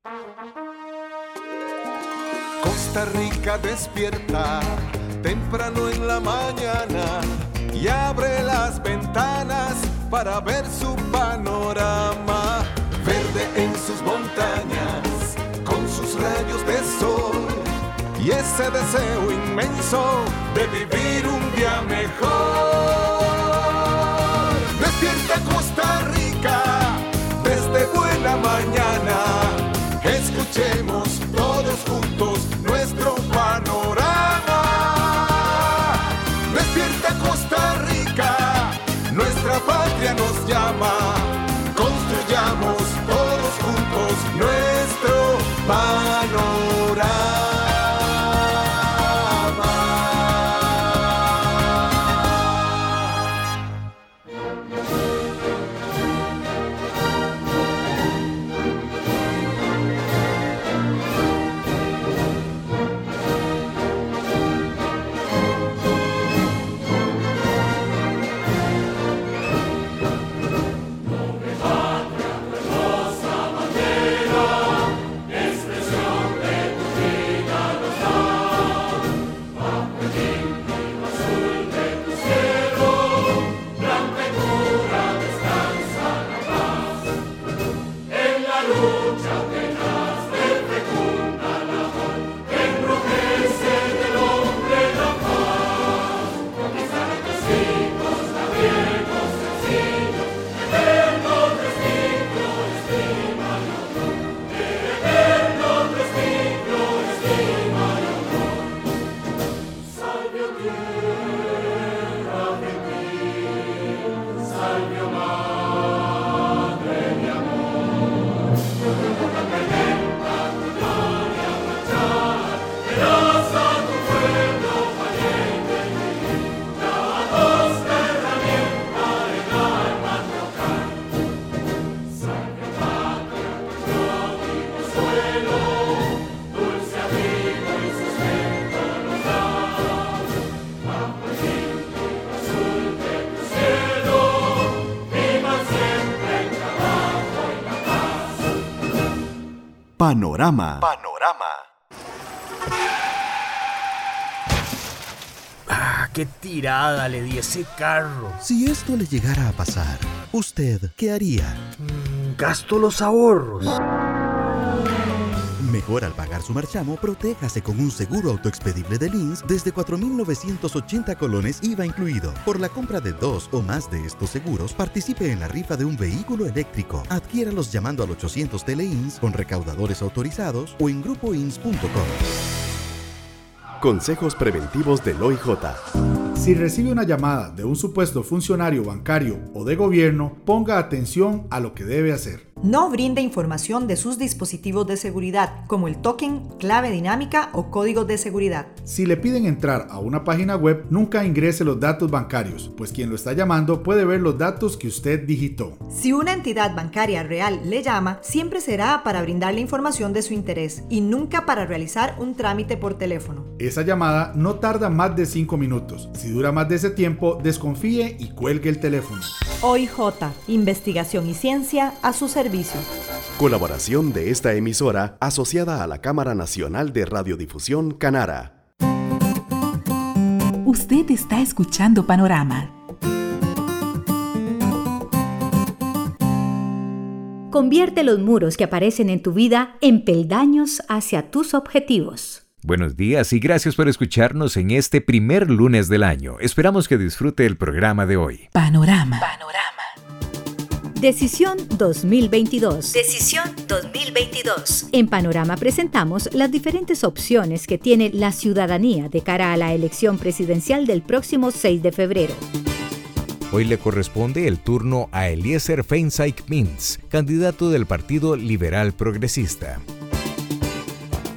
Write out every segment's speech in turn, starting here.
Costa Rica despierta temprano en la mañana y abre las ventanas para ver su panorama. Verde en sus montañas, con sus rayos de sol y ese deseo inmenso de vivir un día mejor. Despierta Costa Rica desde buena mañana. Escuchemos todos juntos nuestro panorama. Despierta Costa Rica, nuestra patria nos llama. Construyamos todos juntos nuestro panorama. Panorama. ¡Qué tirada le di a ese carro! Si esto le llegara a pasar, ¿usted qué haría? Gasto los ahorros. Mejor al pagar su marchamo, protéjase con un seguro autoexpedible de Lins desde 4,980 colones IVA incluido. Por la compra de 2 o más de estos seguros, participe en la rifa de un vehículo eléctrico. Adquiéralos llamando al 800 TLINS con recaudadores autorizados o en grupoins.com. Consejos preventivos del OIJ. Si recibe una llamada de un supuesto funcionario bancario o de gobierno, ponga atención a lo que debe hacer. No brinde información de sus dispositivos de seguridad, como el token, clave dinámica o códigos de seguridad. Si le piden entrar a una página web, nunca ingrese los datos bancarios, pues quien lo está llamando puede ver los datos que usted digitó. Si una entidad bancaria real le llama, siempre será para brindarle información de su interés y nunca para realizar un trámite por teléfono. Esa llamada no tarda más de 5 minutos. Si dura más de ese tiempo, desconfíe y cuelgue el teléfono. OIJ, investigación y ciencia a su servicio. Colaboración de esta emisora asociada a la Cámara Nacional de Radiodifusión Canara. Usted está escuchando Panorama. Convierte los muros que aparecen en tu vida en peldaños hacia tus objetivos. Buenos días y gracias por escucharnos en este primer lunes del año. Esperamos que disfrute el programa de hoy. Panorama. Decisión 2022. Decisión 2022. En Panorama presentamos las diferentes opciones que tiene la ciudadanía de cara a la elección presidencial del próximo 6 de febrero. Hoy le corresponde el turno a Eliezer Feinsack Mintz, candidato del Partido Liberal Progresista.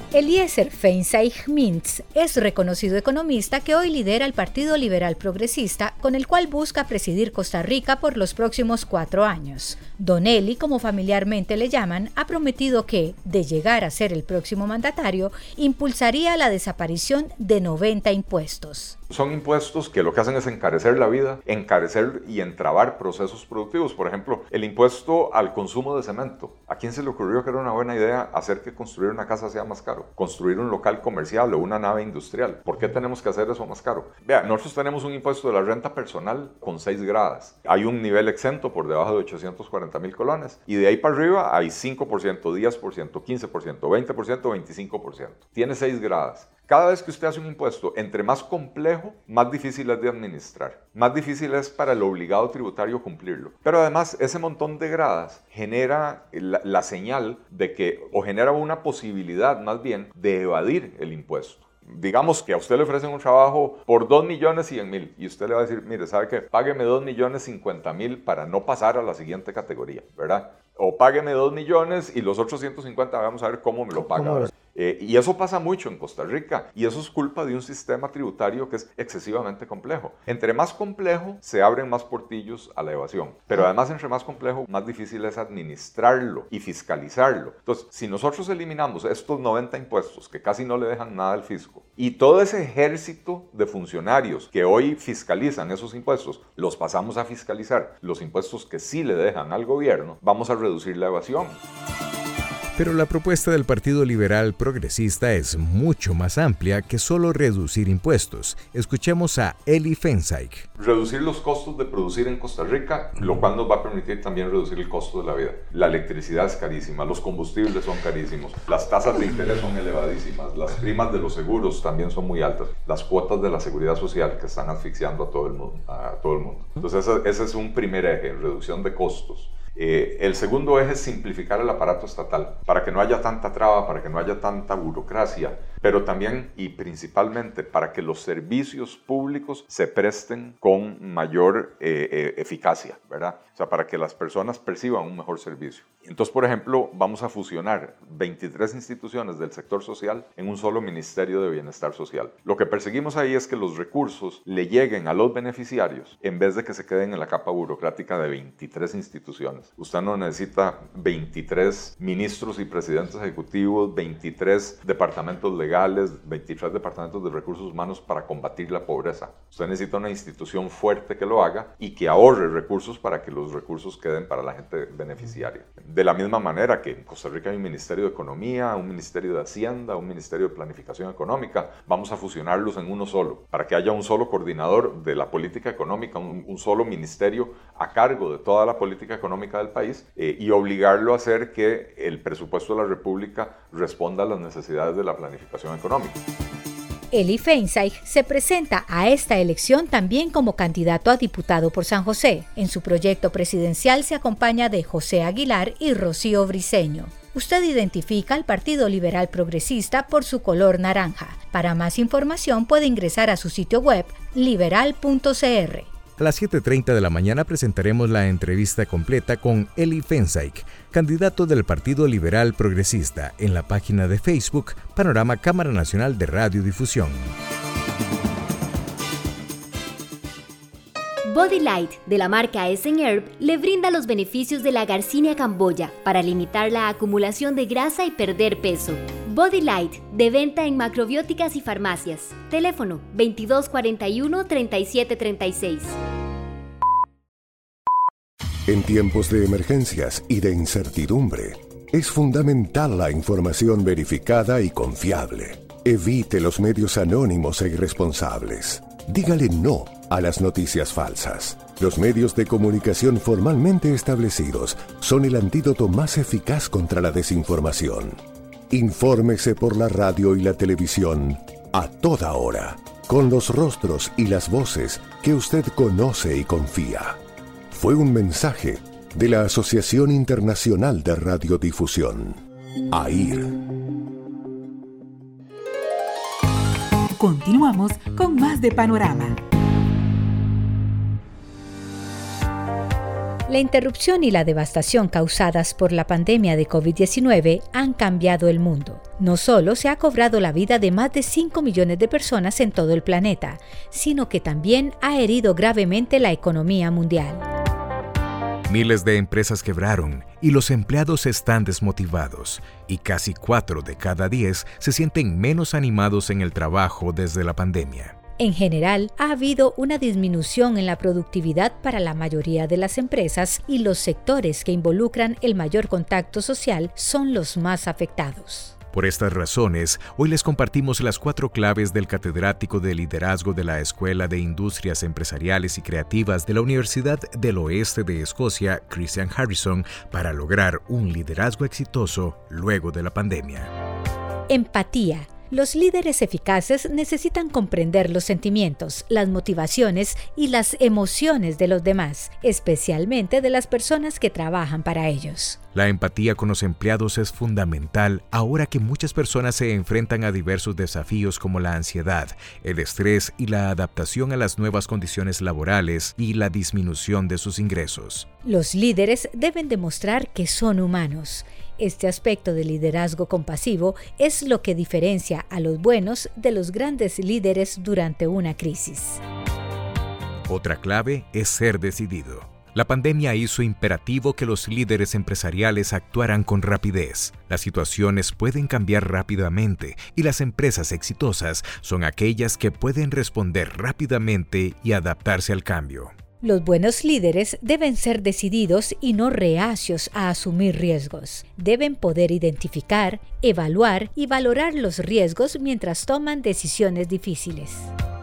Eliezer Feinstein-Mintz es reconocido economista que hoy lidera el Partido Liberal Progresista, con el cual busca presidir Costa Rica por los próximos 4 años. Don Eli, como familiarmente le llaman, ha prometido que, de llegar a ser el próximo mandatario, impulsaría la desaparición de 90 impuestos. Son impuestos que lo que hacen es encarecer la vida, encarecer y entrabar procesos productivos. Por ejemplo, el impuesto al consumo de cemento. ¿A quién se le ocurrió que era una buena idea hacer que construir una casa sea más caro? Construir un local comercial o una nave industrial. ¿Por qué tenemos que hacer eso más caro? Vea, nosotros tenemos un impuesto de la renta personal con 6 gradas. Hay un nivel exento por debajo de 840,000 colones. Y de ahí para arriba hay 5%, 10%, 15%, 20%, 25%. Tiene 6 gradas. Cada vez que usted hace un impuesto, entre más complejo, más difícil es de administrar. Más difícil es para el obligado tributario cumplirlo. Pero además, ese montón de gradas genera la señal de que, o genera una posibilidad más bien, de evadir el impuesto. Digamos que a usted le ofrecen un trabajo por 2.100.000 y usted le va a decir, mire, ¿sabe qué? Págueme 2.050.000 para no pasar a la siguiente categoría, ¿verdad? O págueme 2 millones y los otros 150 vamos a ver cómo me lo paga. Y eso pasa mucho en Costa Rica y eso es culpa de un sistema tributario que es excesivamente complejo. Entre más complejo, se abren más portillos a la evasión. Pero además, entre más complejo, más difícil es administrarlo y fiscalizarlo. Entonces, si nosotros eliminamos estos 90 impuestos que casi no le dejan nada al fisco y todo ese ejército de funcionarios que hoy fiscalizan esos impuestos, los pasamos a fiscalizar los impuestos que sí le dejan al gobierno, vamos a reducir la evasión. Pero la propuesta del Partido Liberal Progresista es mucho más amplia que solo reducir impuestos. Escuchemos a Eli Feinstein. Reducir los costos de producir en Costa Rica, lo cual nos va a permitir también reducir el costo de la vida. La electricidad es carísima, los combustibles son carísimos, las tasas de interés son elevadísimas, las primas de los seguros también son muy altas, las cuotas de la seguridad social que están asfixiando a todo el mundo. Entonces ese es un primer eje, reducción de costos. El segundo eje es simplificar el aparato estatal para que no haya tanta traba, para que no haya tanta burocracia, pero también y principalmente para que los servicios públicos se presten con mayor eficacia, ¿verdad? O sea, para que las personas perciban un mejor servicio. Entonces, por ejemplo, vamos a fusionar 23 instituciones del sector social en un solo Ministerio de Bienestar Social. Lo que perseguimos ahí es que los recursos le lleguen a los beneficiarios en vez de que se queden en la capa burocrática de 23 instituciones. Usted no necesita 23 ministros y presidentes ejecutivos, 23 departamentos legales, 23 departamentos de recursos humanos para combatir la pobreza. Usted necesita una institución fuerte que lo haga y que ahorre recursos para que los recursos queden para la gente beneficiaria. De la misma manera que en Costa Rica hay un Ministerio de Economía, un Ministerio de Hacienda, un Ministerio de Planificación Económica, vamos a fusionarlos en uno solo, para que haya un solo coordinador de la política económica, un solo ministerio a cargo de toda la política económica del país y obligarlo a hacer que el presupuesto de la República responda a las necesidades de la planificación económica. Eli Feinstein se presenta a esta elección también como candidato a diputado por San José. En su proyecto presidencial se acompaña de José Aguilar y Rocío Briceño. Usted identifica al Partido Liberal Progresista por su color naranja. Para más información puede ingresar a su sitio web liberal.cr. A las 7:30 de la mañana presentaremos la entrevista completa con Eli Feinstein, candidato del Partido Liberal Progresista, en la página de Facebook Panorama Cámara Nacional de Radiodifusión. Body Light, de la marca Essenherb, le brinda los beneficios de la Garcinia camboya para limitar la acumulación de grasa y perder peso. Body Light, de venta en macrobióticas y farmacias. Teléfono 2241-3736. En tiempos de emergencias y de incertidumbre, es fundamental la información verificada y confiable. Evite los medios anónimos e irresponsables. Dígale no a las noticias falsas. Los medios de comunicación formalmente establecidos son el antídoto más eficaz contra la desinformación. Infórmese por la radio y la televisión a toda hora, con los rostros y las voces que usted conoce y confía. Fue un mensaje de la Asociación Internacional de Radiodifusión, AIR. Continuamos con más de Panorama. La interrupción y la devastación causadas por la pandemia de COVID-19 han cambiado el mundo. No solo se ha cobrado la vida de más de 5 millones de personas en todo el planeta, sino que también ha herido gravemente la economía mundial. Miles de empresas quebraron y los empleados están desmotivados, y casi 4 de cada 10 se sienten menos animados en el trabajo desde la pandemia. En general, ha habido una disminución en la productividad para la mayoría de las empresas y los sectores que involucran el mayor contacto social son los más afectados. Por estas razones, hoy les compartimos las 4 claves del catedrático de liderazgo de la Escuela de Industrias Empresariales y Creativas de la Universidad del Oeste de Escocia, Christian Harrison, para lograr un liderazgo exitoso luego de la pandemia. Empatía. Los líderes eficaces necesitan comprender los sentimientos, las motivaciones y las emociones de los demás, especialmente de las personas que trabajan para ellos. La empatía con los empleados es fundamental ahora que muchas personas se enfrentan a diversos desafíos como la ansiedad, el estrés y la adaptación a las nuevas condiciones laborales y la disminución de sus ingresos. Los líderes deben demostrar que son humanos. Este aspecto del liderazgo compasivo es lo que diferencia a los buenos de los grandes líderes durante una crisis. Otra clave es ser decidido. La pandemia hizo imperativo que los líderes empresariales actuaran con rapidez. Las situaciones pueden cambiar rápidamente y las empresas exitosas son aquellas que pueden responder rápidamente y adaptarse al cambio. Los buenos líderes deben ser decididos y no reacios a asumir riesgos. Deben poder identificar, evaluar y valorar los riesgos mientras toman decisiones difíciles.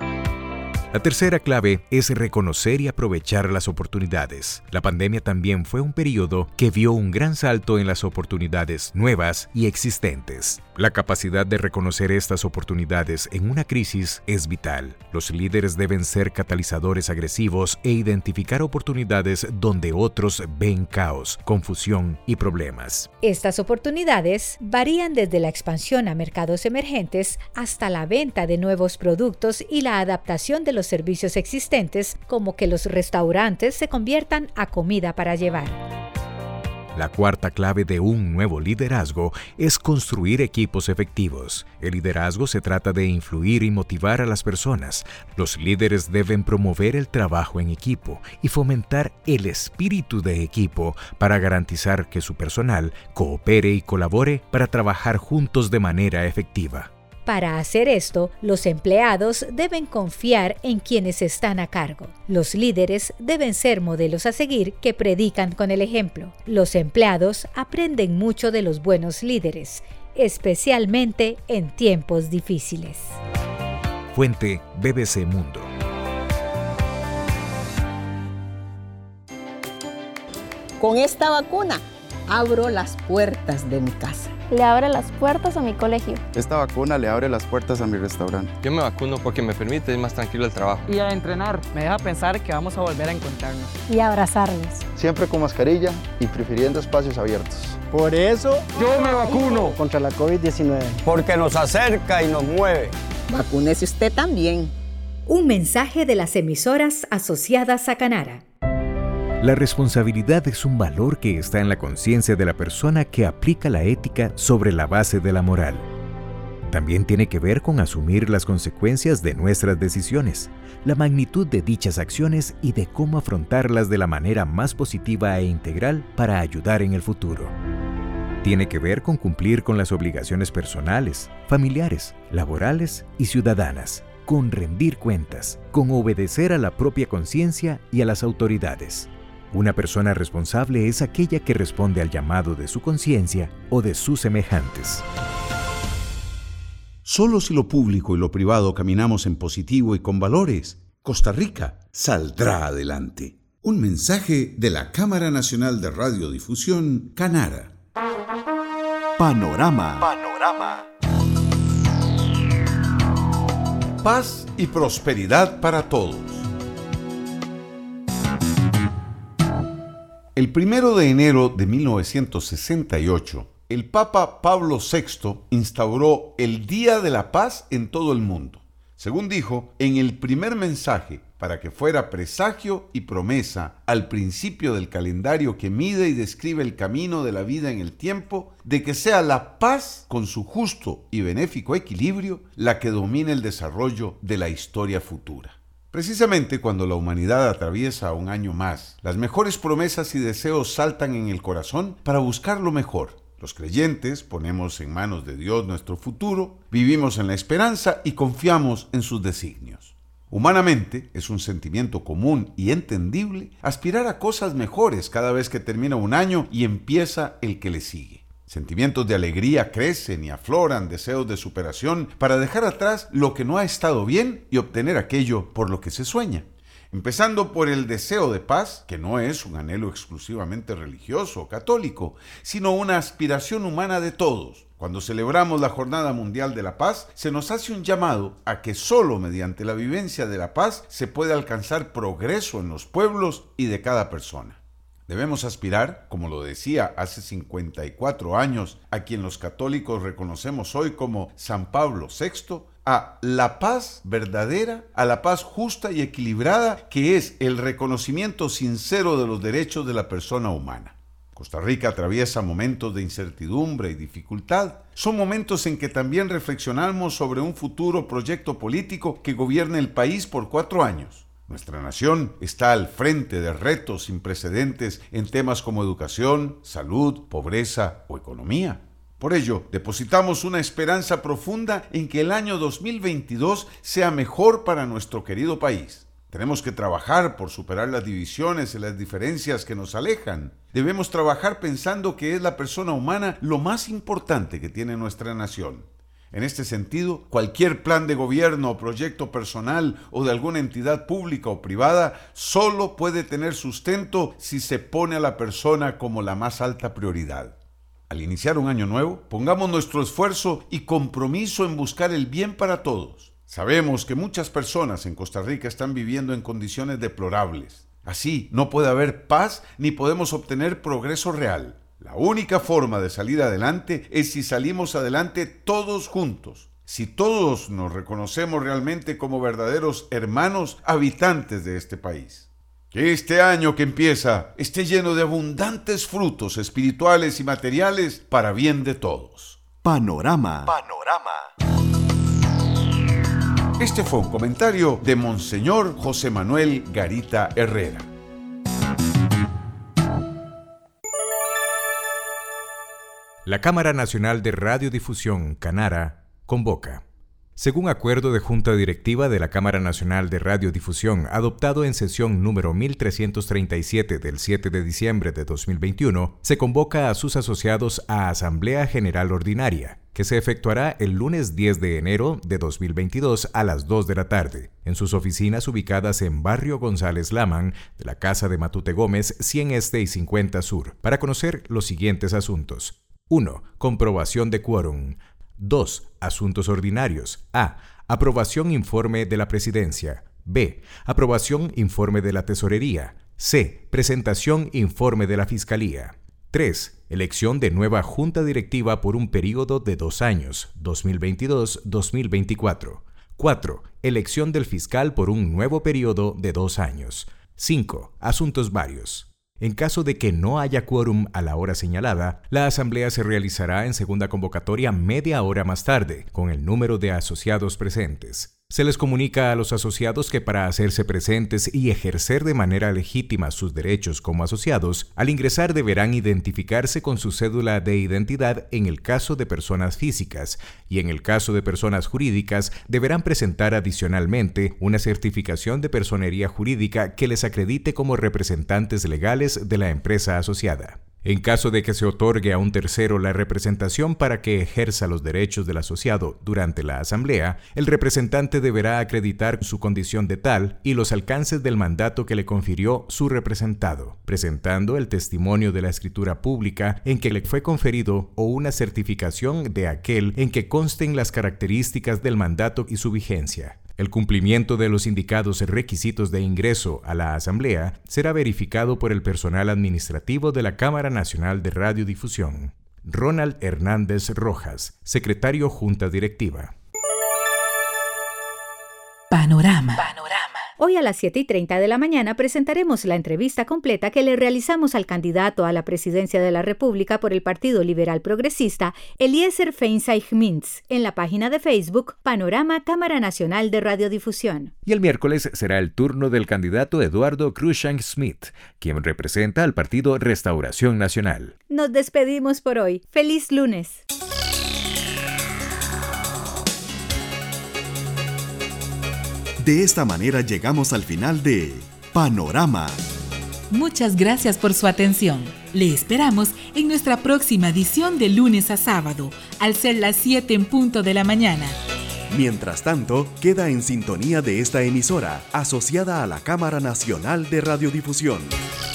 La tercera clave es reconocer y aprovechar las oportunidades. La pandemia también fue un periodo que vio un gran salto en las oportunidades nuevas y existentes. La capacidad de reconocer estas oportunidades en una crisis es vital. Los líderes deben ser catalizadores agresivos e identificar oportunidades donde otros ven caos, confusión y problemas. Estas oportunidades varían desde la expansión a mercados emergentes hasta la venta de nuevos productos y la adaptación de los servicios existentes, como que los restaurantes se conviertan a comida para llevar. La cuarta clave de un nuevo liderazgo es construir equipos efectivos. El liderazgo se trata de influir y motivar a las personas. Los líderes deben promover el trabajo en equipo y fomentar el espíritu de equipo para garantizar que su personal coopere y colabore para trabajar juntos de manera efectiva. Para hacer esto, los empleados deben confiar en quienes están a cargo. Los líderes deben ser modelos a seguir que predican con el ejemplo. Los empleados aprenden mucho de los buenos líderes, especialmente en tiempos difíciles. Fuente BBC Mundo. Con esta vacuna abro las puertas de mi casa. Le abre las puertas a mi colegio. Esta vacuna le abre las puertas a mi restaurante. Yo me vacuno porque me permite ir más tranquilo al trabajo. Y a entrenar me deja pensar que vamos a volver a encontrarnos. Y a abrazarnos. Siempre con mascarilla y prefiriendo espacios abiertos. Por eso yo me vacuno contra la COVID-19. Porque nos acerca y nos mueve. Vacúnese usted también. Un mensaje de las emisoras asociadas a Canara. La responsabilidad es un valor que está en la conciencia de la persona que aplica la ética sobre la base de la moral. También tiene que ver con asumir las consecuencias de nuestras decisiones, la magnitud de dichas acciones y de cómo afrontarlas de la manera más positiva e integral para ayudar en el futuro. Tiene que ver con cumplir con las obligaciones personales, familiares, laborales y ciudadanas, con rendir cuentas, con obedecer a la propia conciencia y a las autoridades. Una persona responsable es aquella que responde al llamado de su conciencia o de sus semejantes. Solo si lo público y lo privado caminamos en positivo y con valores, Costa Rica saldrá adelante. Un mensaje de la Cámara Nacional de Radiodifusión, Canara. Panorama. Paz y prosperidad para todos. El 1 de enero de 1968, el Papa Pablo VI instauró el Día de la Paz en todo el mundo. Según dijo, en el primer mensaje, para que fuera presagio y promesa al principio del calendario que mide y describe el camino de la vida en el tiempo, de que sea la paz con su justo y benéfico equilibrio la que domine el desarrollo de la historia futura. Precisamente cuando la humanidad atraviesa un año más, las mejores promesas y deseos saltan en el corazón para buscar lo mejor. Los creyentes ponemos en manos de Dios nuestro futuro, vivimos en la esperanza y confiamos en sus designios. Humanamente es un sentimiento común y entendible aspirar a cosas mejores cada vez que termina un año y empieza el que le sigue. Sentimientos de alegría crecen y afloran deseos de superación para dejar atrás lo que no ha estado bien y obtener aquello por lo que se sueña. Empezando por el deseo de paz, que no es un anhelo exclusivamente religioso o católico, sino una aspiración humana de todos. Cuando celebramos la Jornada Mundial de la Paz, se nos hace un llamado a que solo mediante la vivencia de la paz se puede alcanzar progreso en los pueblos y de cada persona. Debemos aspirar, como lo decía hace 54 años, a quien los católicos reconocemos hoy como San Pablo VI, a la paz verdadera, a la paz justa y equilibrada, que es el reconocimiento sincero de los derechos de la persona humana. Costa Rica atraviesa momentos de incertidumbre y dificultad. Son momentos en que también reflexionamos sobre un futuro proyecto político que gobierne el país por 4 años. Nuestra nación está al frente de retos sin precedentes en temas como educación, salud, pobreza o economía. Por ello, depositamos una esperanza profunda en que el año 2022 sea mejor para nuestro querido país. Tenemos que trabajar por superar las divisiones y las diferencias que nos alejan. Debemos trabajar pensando que es la persona humana lo más importante que tiene nuestra nación. En este sentido, cualquier plan de gobierno o proyecto personal o de alguna entidad pública o privada solo puede tener sustento si se pone a la persona como la más alta prioridad. Al iniciar un año nuevo, pongamos nuestro esfuerzo y compromiso en buscar el bien para todos. Sabemos que muchas personas en Costa Rica están viviendo en condiciones deplorables. Así, no puede haber paz ni podemos obtener progreso real. La única forma de salir adelante es si salimos adelante todos juntos. Si todos nos reconocemos realmente como verdaderos hermanos habitantes de este país. Que este año que empieza esté lleno de abundantes frutos espirituales y materiales para bien de todos. Panorama. Este fue un comentario de Monseñor José Manuel Garita Herrera. La Cámara Nacional de Radiodifusión, Canara, convoca. Según acuerdo de Junta Directiva de la Cámara Nacional de Radiodifusión, adoptado en sesión número 1337 del 7 de diciembre de 2021, se convoca a sus asociados a Asamblea General Ordinaria, que se efectuará el lunes 10 de enero de 2022 a las 2 de la tarde, en sus oficinas ubicadas en Barrio González Laman, de la Casa de Matute Gómez, 100 Este y 50 Sur, para conocer los siguientes asuntos. 1. Comprobación de quórum. 2. Asuntos ordinarios. A. Aprobación informe de la Presidencia. B. Aprobación informe de la Tesorería. C. Presentación informe de la Fiscalía. 3. Elección de nueva Junta Directiva por un período de 2 años, 2022-2024. 4. Elección del fiscal por un nuevo período de 2 años. 5. Asuntos varios. En caso de que no haya quórum a la hora señalada, la asamblea se realizará en segunda convocatoria media hora más tarde, con el número de asociados presentes. Se les comunica a los asociados que para hacerse presentes y ejercer de manera legítima sus derechos como asociados, al ingresar deberán identificarse con su cédula de identidad en el caso de personas físicas y en el caso de personas jurídicas deberán presentar adicionalmente una certificación de personería jurídica que les acredite como representantes legales de la empresa asociada. En caso de que se otorgue a un tercero la representación para que ejerza los derechos del asociado durante la asamblea, el representante deberá acreditar su condición de tal y los alcances del mandato que le confirió su representado, presentando el testimonio de la escritura pública en que le fue conferido o una certificación de aquel en que consten las características del mandato y su vigencia. El cumplimiento de los indicados requisitos de ingreso a la asamblea será verificado por el personal administrativo de la Cámara Nacional de Radiodifusión. Ronald Hernández Rojas, secretario Junta Directiva. Panorama. Hoy a las 7:30 de la mañana presentaremos la entrevista completa que le realizamos al candidato a la presidencia de la República por el Partido Liberal Progresista, Eliezer Feinsaich-Mintz, en la página de Facebook Panorama Cámara Nacional de Radiodifusión. Y el miércoles será el turno del candidato Eduardo Cruikshank-Smith, quien representa al Partido Restauración Nacional. Nos despedimos por hoy. ¡Feliz lunes! De esta manera llegamos al final de Panorama. Muchas gracias por su atención. Le esperamos en nuestra próxima edición de lunes a sábado, al ser las 7 en punto de la mañana. Mientras tanto, queda en sintonía de esta emisora, asociada a la Cámara Nacional de Radiodifusión.